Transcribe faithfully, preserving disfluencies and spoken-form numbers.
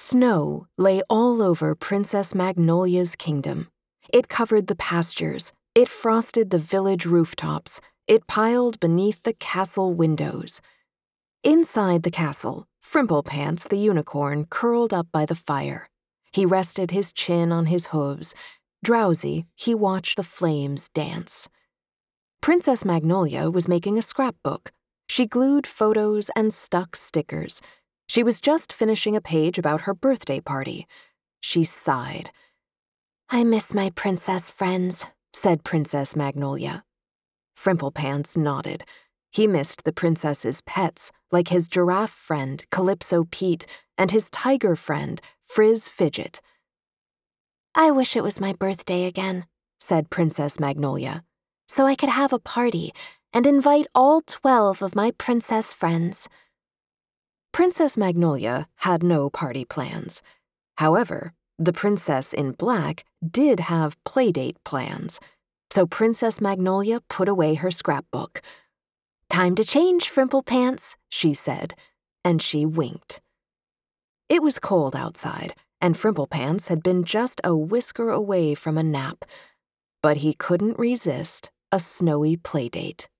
Snow lay all over Princess Magnolia's kingdom. It covered the pastures, it frosted the village rooftops, it piled beneath the castle windows. Inside the castle, Frimplepants the unicorn curled up by the fire. He rested his chin on his hooves. Drowsy, he watched the flames dance. Princess Magnolia was making a scrapbook. She glued photos and stuck stickers. She was just finishing a page about her birthday party. She sighed. "I miss my princess friends," said Princess Magnolia. Frimplepants nodded. He missed the princess's pets, like his giraffe friend, Calypso Pete, and his tiger friend, Frizz Fidget. "I wish it was my birthday again," said Princess Magnolia, "so I could have a party and invite all twelve of my princess friends." Princess Magnolia had no party plans. However, the Princess in Black did have playdate plans, so Princess Magnolia put away her scrapbook. "Time to change, Frimplepants," she said, and she winked. It was cold outside, and Frimplepants had been just a whisker away from a nap, but he couldn't resist a snowy playdate.